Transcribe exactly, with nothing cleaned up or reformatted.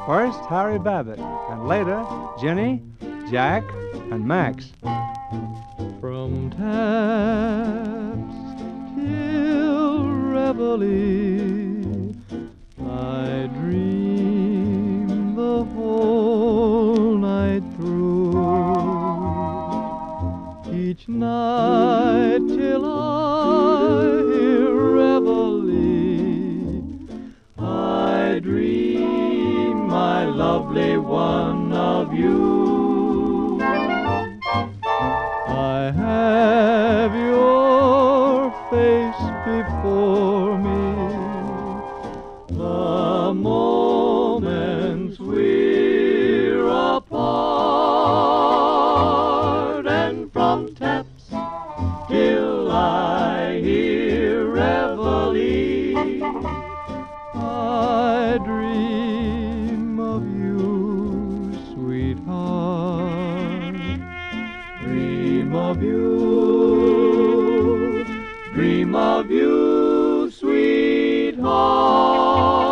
First, Harry Babbitt, and later, Jenny, Jack, and Max. From taps till reveille, I dream the whole night through. Each night till I hear reveille, I dream, my lovely one, of you. I have your face before me, the moments we're apart, and from taps till I hear reveille, I dream of you, sweetheart. Dream of you, dream of you, sweetheart.